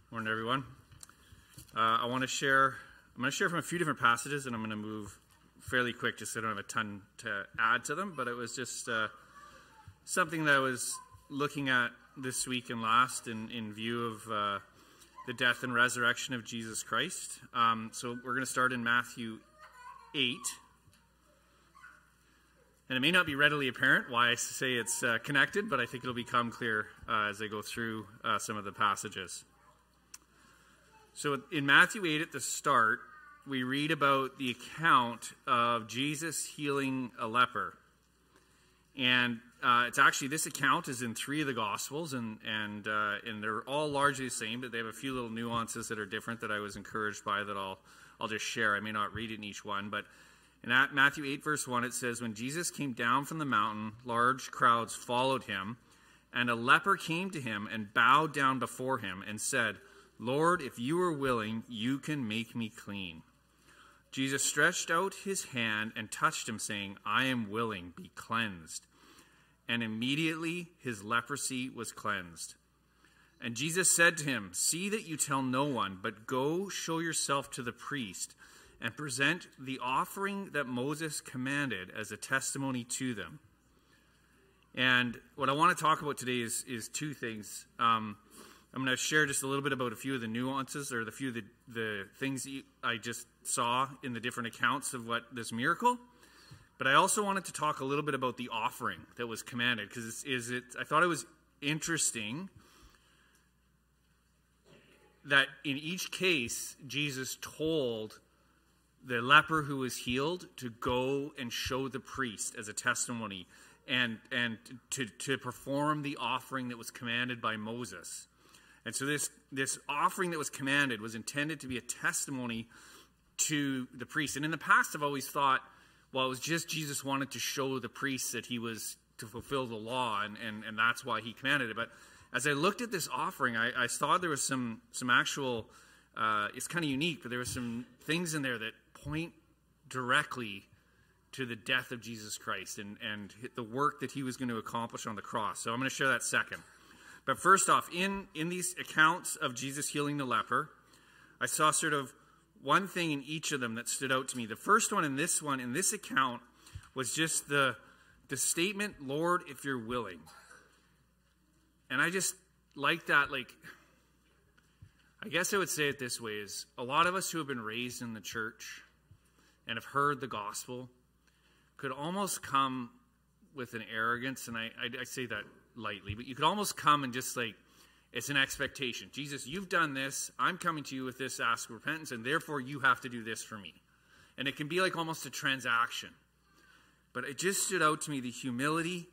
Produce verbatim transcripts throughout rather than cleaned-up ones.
Morning, everyone. Uh, I want to share, I'm going to share from a few different passages, and I'm going to move fairly quick just so I don't have a ton to add to them, but it was just uh, something that I was looking at this week and last in, in view of uh, the death and resurrection of Jesus Christ. Um, so we're going to start in Matthew eight. And it may not be readily apparent why I say it's uh, connected, but I think it'll become clear uh, as I go through uh, some of the passages. So in Matthew eight at the start, we read about the account of Jesus healing a leper. And uh, it's actually, this account is in three of the Gospels, and and uh, and they're all largely the same, but they have a few little nuances that are different that I was encouraged by that I'll, I'll just share. I may not read it in each one, but in Matthew eight, verse one, it says, "When Jesus came down from the mountain, large crowds followed him, and a leper came to him and bowed down before him and said, 'Lord, if you are willing, you can make me clean.' Jesus stretched out his hand and touched him, saying, 'I am willing, be cleansed.' And immediately his leprosy was cleansed. And Jesus said to him, 'See that you tell no one, but go show yourself to the priest and present the offering that Moses commanded as a testimony to them.'" And what I want to talk about today is, is two things. Um, I'm going to share just a little bit about a few of the nuances or the few of the, the things that I just saw in the different accounts of what this miracle. But I also wanted to talk a little bit about the offering that was commanded, because is, is it, I thought it was interesting that in each case, Jesus told the leper who was healed to go and show the priest as a testimony and, and to, to perform the offering that was commanded by Moses. And so this, this offering that was commanded was intended to be a testimony to the priest. And in the past, I've always thought, well, it was just Jesus wanted to show the priest that he was to fulfill the law, and, and, and that's why he commanded it. But as I looked at this offering, I, I saw there was some, some actual, uh, it's kind of unique, but there were some things in there that point directly to the death of Jesus Christ and, and the work that he was going to accomplish on the cross. So I'm going to share that second. But first off, in, in these accounts of Jesus healing the leper, I saw sort of one thing in each of them that stood out to me. The first one in this one, in this account, was just the, the statement, "Lord, if you're willing." And I just like that, like, I guess I would say it this way, is a lot of us who have been raised in the church and have heard the gospel could almost come with an arrogance, and I, I, I say that lightly, but you could almost come and just like, it's an expectation. Jesus, you've done this. I'm coming to you with this ask of repentance, and therefore you have to do this for me. And it can be like almost a transaction. But it just stood out to me, the humility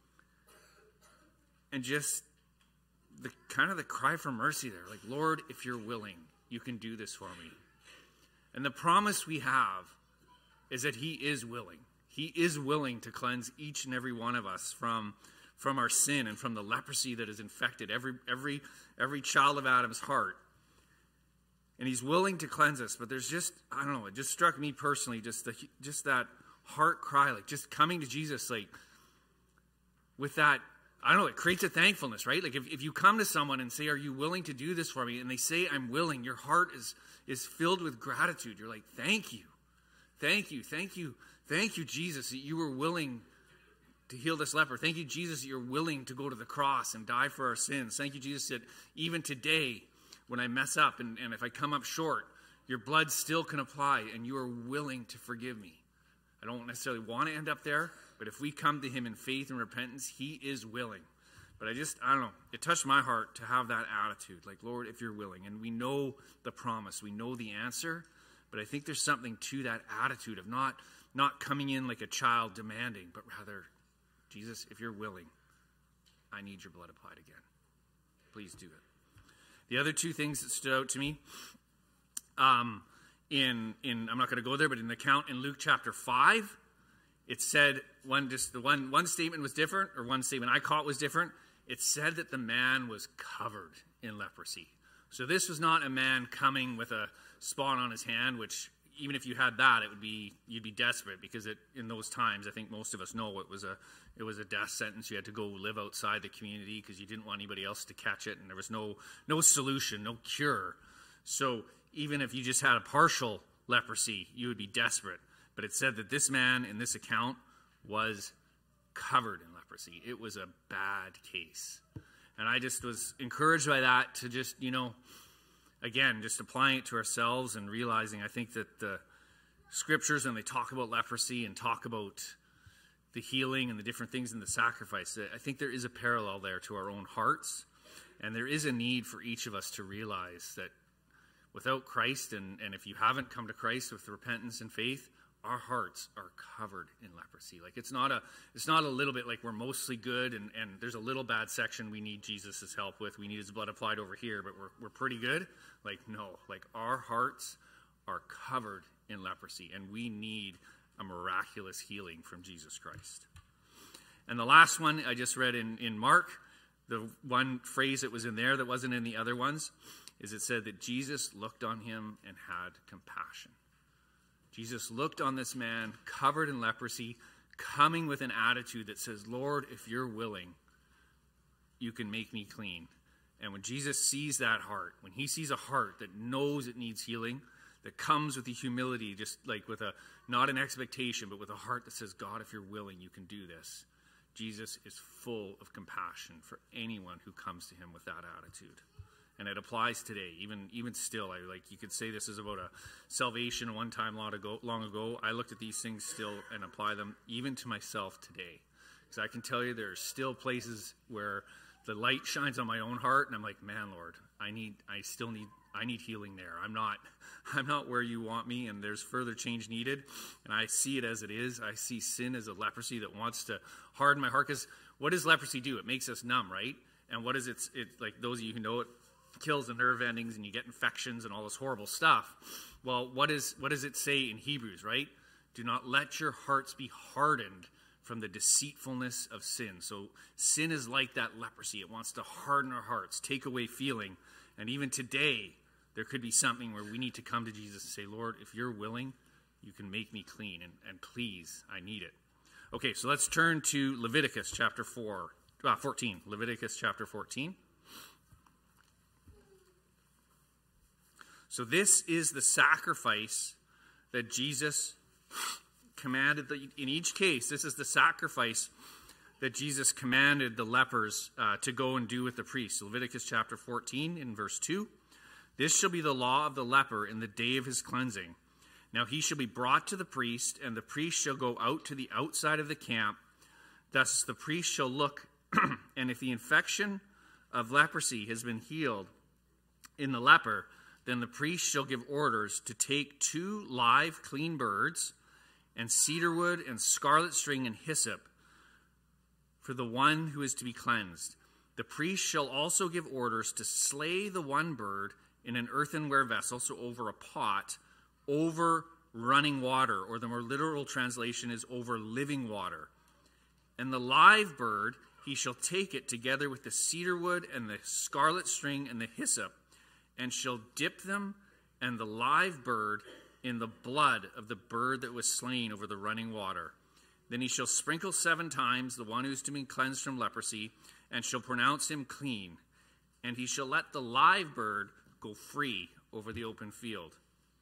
and just the kind of the cry for mercy there. Like, Lord, if you're willing, you can do this for me. And the promise we have is that he is willing. He is willing to cleanse each and every one of us from from our sin and from the leprosy that has infected every every every child of Adam's heart. And he's willing to cleanse us, but there's just, I don't know, it just struck me personally, just the, just that heart cry, like just coming to Jesus, like with that, I don't know, it creates a thankfulness, right? Like if, if you come to someone and say, "Are you willing to do this for me?" And they say, "I'm willing," your heart is is filled with gratitude. You're like, thank you, thank you, thank you, thank you, Jesus, that you were willing to heal this leper. Thank you, Jesus, that you're willing to go to the cross and die for our sins. Thank you, Jesus, that even today, when I mess up and, and if I come up short, your blood still can apply and you are willing to forgive me. I don't necessarily want to end up there, but if we come to him in faith and repentance, he is willing. But I just, I don't know, it touched my heart to have that attitude, like, Lord, if you're willing. And we know the promise, we know the answer, but I think there's something to that attitude of not, not coming in like a child demanding, but rather, Jesus, if you're willing, I need your blood applied again. Please do it. The other two things that stood out to me, um, in in I'm not going to go there, but in the account in Luke chapter five, it said one just the one one statement was different, or one statement I caught was different. It said that the man was covered in leprosy. So this was not a man coming with a spot on his hand, which even if you had that, it would be, you'd be desperate, because it, in those times, I think most of us know it was a, it was a death sentence. You had to go live outside the community because you didn't want anybody else to catch it, and there was no, no solution, no cure. So even if you just had a partial leprosy, you would be desperate. But it said that this man in this account was covered in leprosy. It was a bad case. And I just was encouraged by that to just, you know, again, just applying it to ourselves and realizing, I think that the scriptures, when they talk about leprosy and talk about the healing and the different things in the sacrifice, I think there is a parallel there to our own hearts. And there is a need for each of us to realize that without Christ, and, and if you haven't come to Christ with repentance and faith, our hearts are covered in leprosy. Like it's not a, it's not a little bit like we're mostly good and, and there's a little bad section we need Jesus' help with. We need his blood applied over here, but we're we're pretty good. Like no, like our hearts are covered in leprosy, and we need a miraculous healing from Jesus Christ. And the last one I just read in, in Mark, the one phrase that was in there that wasn't in the other ones, is it said that Jesus looked on him and had compassion. Jesus looked on this man covered in leprosy, coming with an attitude that says, Lord, if you're willing, you can make me clean. And when Jesus sees that heart, when he sees a heart that knows it needs healing, that comes with the humility, just like with a, not an expectation, but with a heart that says, God, if you're willing, you can do this. Jesus is full of compassion for anyone who comes to him with that attitude. And it applies today, even even still. I like you could say this is about a salvation one time long ago. Long ago, I looked at these things still and apply them even to myself today, because I can tell you there are still places where the light shines on my own heart, and I'm like, man, Lord, I need, I still need, I need healing there. I'm not, I'm not where you want me, and there's further change needed. And I see it as it is. I see sin as a leprosy that wants to harden my heart. Because what does leprosy do? It makes us numb, right? And what is it? It like those of you who know it. Kills the nerve endings and you get infections and all this horrible stuff. Well, what is what does it say in Hebrews, right? Do not let your hearts be hardened from the deceitfulness of sin. So sin is like that leprosy. It wants to harden our hearts, take away feeling. And even today, there could be something where we need to come to Jesus and say, Lord, if you're willing, you can make me clean. And, and please, I need it. Okay, so let's turn to Leviticus chapter four, uh, fourteen. Leviticus chapter fourteen. So this is the sacrifice that Jesus commanded. The, in each case, this is the sacrifice that Jesus commanded the lepers uh, to go and do with the priests. Leviticus chapter fourteen in verse two. This shall be the law of the leper in the day of his cleansing. Now he shall be brought to the priest, and the priest shall go out to the outside of the camp. Thus the priest shall look, and if the infection of leprosy has been healed in the leper, then the priest shall give orders to take two live clean birds and cedar wood and scarlet string and hyssop for the one who is to be cleansed. The priest shall also give orders to slay the one bird in an earthenware vessel, so over a pot, over running water, or the more literal translation is over living water. And the live bird, he shall take it together with the cedar wood and the scarlet string and the hyssop, and shall dip them and the live bird in the blood of the bird that was slain over the running water. Then he shall sprinkle seven times the one who is to be cleansed from leprosy, and shall pronounce him clean. And he shall let the live bird go free over the open field.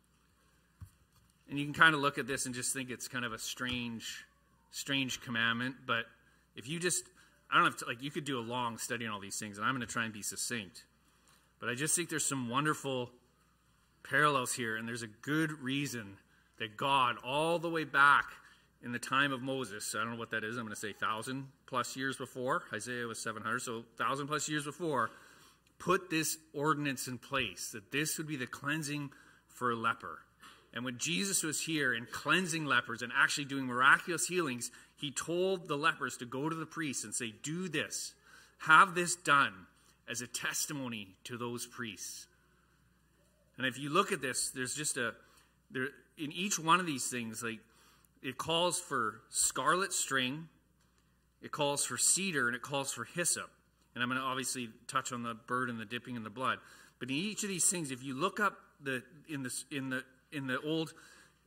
And you can kind of look at this and just think it's kind of a strange, strange commandment. But if you just, I don't have to, like, you could do a long study on all these things, and I'm going to try and be succinct. But I just think there's some wonderful parallels here, and there's a good reason that God, all the way back in the time of Moses, I don't know what that is, I'm going to say one thousand plus years before, Isaiah was seven hundred, so one thousand plus years before, put this ordinance in place, that this would be the cleansing for a leper. And when Jesus was here and cleansing lepers and actually doing miraculous healings, he told the lepers to go to the priest and say, do this, have this done, as a testimony to those priests. And if you look at this, there's just a, there in each one of these things, like it calls for scarlet string, it calls for cedar, and it calls for hyssop. And I'm going to obviously touch on the bird and the dipping in the blood. But in each of these things, if you look up the in this in the in the Old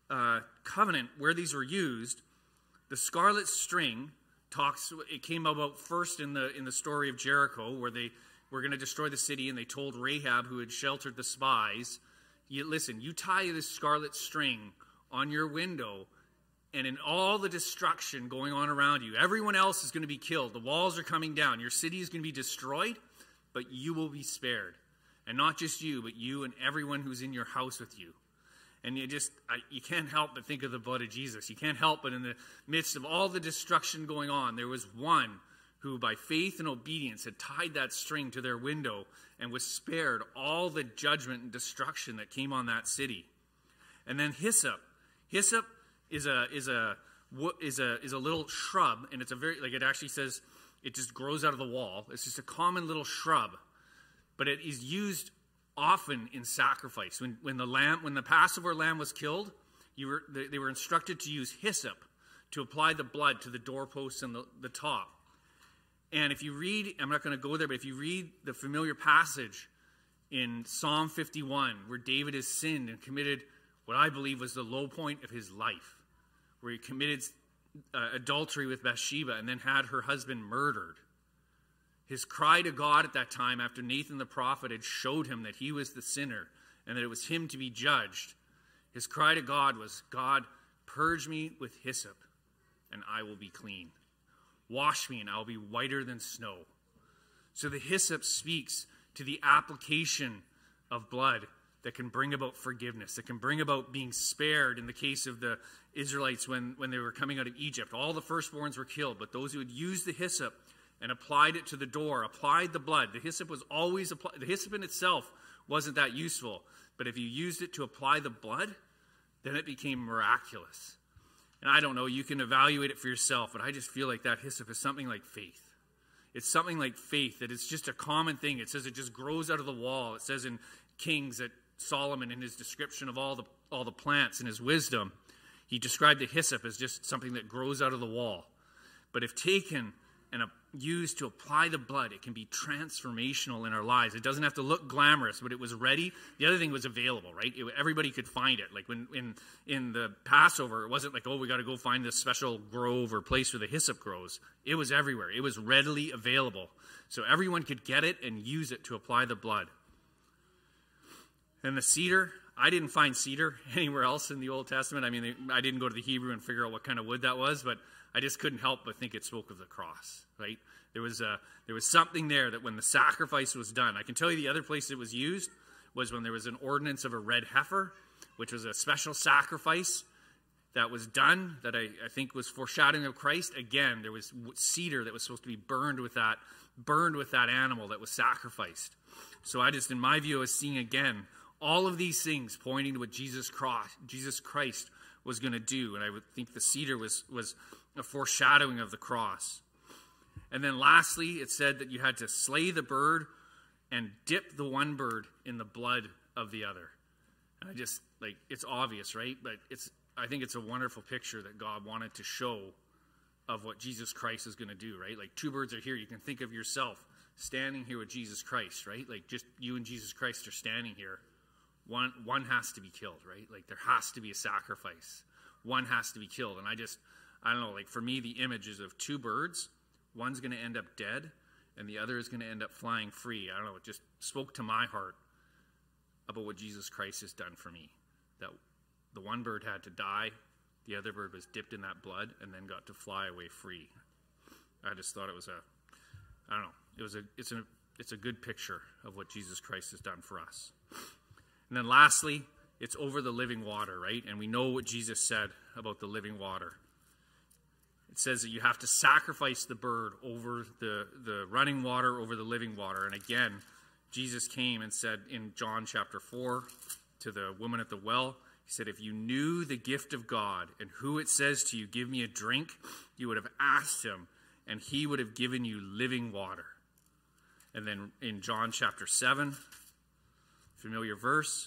uh, covenant, where these were used, the scarlet string talks, it came about first in the in the story of Jericho, where they were going to destroy the city, and they told Rahab, who had sheltered the spies, you, listen, you tie this scarlet string on your window, and in all the destruction going on around you, everyone else is going to be killed. The walls are coming down. Your city is going to be destroyed, but you will be spared. And not just you, but you and everyone who's in your house with you. And you just, I, you can't help but think of the blood of Jesus. You can't help but in the midst of all the destruction going on, there was one who by faith and obedience had tied that string to their window and was spared all the judgment and destruction that came on that city. And then hyssop. Hyssop is a is a is a is a little shrub, and it's a very, like it actually says it just grows out of the wall. It's just a common little shrub, but it is used often in sacrifice. When when the lamb when the Passover lamb was killed, you were they, they were instructed to use hyssop to apply the blood to the doorposts and the, the top. And if you read, I'm not going to go there, but if you read the familiar passage in Psalm fifty-one, where David has sinned and committed what I believe was the low point of his life, where he committed uh, adultery with Bathsheba and then had her husband murdered. His cry to God at that time, after Nathan the prophet had showed him that he was the sinner and that it was him to be judged, his cry to God was, God, purge me with hyssop and I will be clean. Wash me and I will be whiter than snow. So the hyssop speaks to the application of blood that can bring about forgiveness, that can bring about being spared in the case of the Israelites when, when they were coming out of Egypt. All the firstborns were killed, but those who had used the hyssop and applied it to the door, applied the blood. The hyssop was always applied. The hyssop in itself wasn't that useful, but if you used it to apply the blood, then it became miraculous. And I don't know, you can evaluate it for yourself, but I just feel like that hyssop is something like faith. It's something like faith, that it's just a common thing. It says it just grows out of the wall. It says in Kings that Solomon, in his description of all the all the plants and his wisdom, he described the hyssop as just something that grows out of the wall. But if taken and uh, used to apply the blood, it can be transformational in our lives. It doesn't have to look glamorous, but it was ready. The other thing was available, right? It, everybody could find it. Like when in in the Passover, it wasn't like, oh, we got to go find this special grove or place where the hyssop grows. It was everywhere. It was readily available. So everyone could get it and use it to apply the blood. And the cedar, I didn't find cedar anywhere else in the Old Testament. I mean, I didn't go to the Hebrew and figure out what kind of wood that was, but I just couldn't help but think it spoke of the cross, right? There was a, there was something there that when the sacrifice was done, I can tell you the other place it was used was when there was an ordinance of a red heifer, which was a special sacrifice that was done that I, I think was foreshadowing of Christ. Again, there was cedar that was supposed to be burned with that, burned with that animal that was sacrificed. So I just, in my view, I was seeing again all of these things pointing to what Jesus cross, Jesus Christ was going to do. And I would think the cedar was, was a foreshadowing of the cross. And then lastly, it said that you had to slay the bird and dip the one bird in the blood of the other. And I just, like, it's obvious, right? But it's, I think it's a wonderful picture that God wanted to show of what Jesus Christ is going to do, right? Like two birds are here. You can think of yourself standing here with Jesus Christ, right? Like just you and Jesus Christ are standing here. One one has to be killed, right? Like there has to be a sacrifice. One has to be killed. And I just, I don't know, like for me, the image is of two birds. One's going to end up dead, and the other is going to end up flying free. I don't know, it just spoke to my heart about what Jesus Christ has done for me. That the one bird had to die, the other bird was dipped in that blood, and then got to fly away free. I just thought it was a, I don't know, it was a, it's a, it's a good picture of what Jesus Christ has done for us. And then lastly, it's over the living water, right? And we know what Jesus said about the living water. It says that you have to sacrifice the bird over the, the running water, over the living water. And again, Jesus came and said in John chapter four to the woman at the well, he said, if you knew the gift of God and who it says to you, give me a drink, you would have asked him, and he would have given you living water. And then in John chapter seven, familiar verse,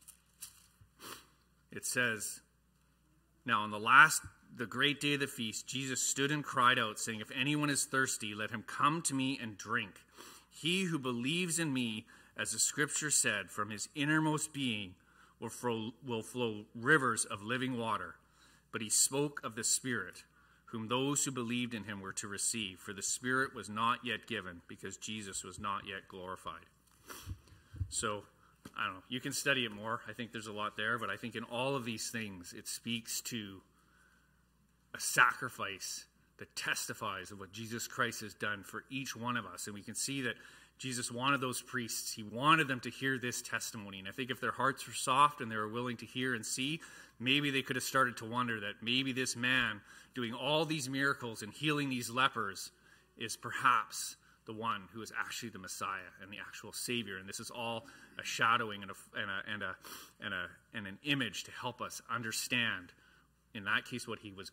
it says, now on the last, the great day of the feast, Jesus stood and cried out, saying, if anyone is thirsty, let him come to me and drink. He who believes in me, as the scripture said, from his innermost being will flow, will flow rivers of living water. But he spoke of the Spirit, whom those who believed in him were to receive, for the Spirit was not yet given, because Jesus was not yet glorified. So, I don't know, you can study it more. I think there's a lot there, but I think in all of these things, it speaks to a sacrifice that testifies of what Jesus Christ has done for each one of us. And we can see that Jesus wanted those priests. He wanted them to hear this testimony. And I think if their hearts were soft and they were willing to hear and see, maybe they could have started to wonder that maybe this man doing all these miracles and healing these lepers is perhaps the one who is actually the Messiah and the actual Savior. And this is all a shadowing and a, and a, and a, and a, and an image to help us understand, in that case, what he was